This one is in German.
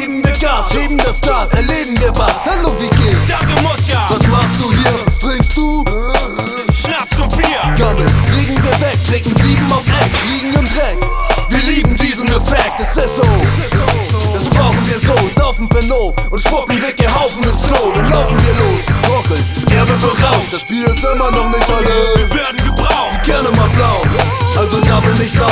geben wir Gas, schieben das Stars, erleben wir was. Hallo, wie geht's? Danke, Mosja. Was machst du hier? Was trinkst du? Schnaps und Bier. Gammel, fliegen wir weg, trinken 7 auf Eck, liegen im Dreck. Wir lieben diesen Effekt, es ist so. Das brauchen wir so, saufen Pinot und spucken dicke Haufen ins Klo. Dann laufen wir los, rockeln, er wird berauscht. Das Bier ist immer noch nicht alle. Wir werden gebraucht. Sie gerne mal blau, also sammel nicht auf.